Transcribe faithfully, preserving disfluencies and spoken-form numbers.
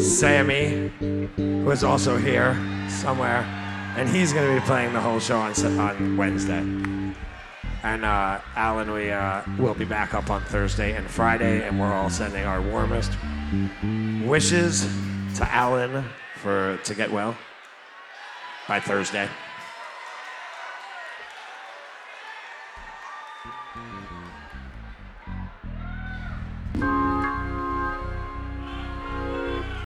Sammy, who is also here somewhere, and he's going to be playing the whole show on on Wednesday. And uh, Alan, we uh, will be back up on Thursday and Friday, and we're all sending our warmest wishes to Alan for to get well by Thursday.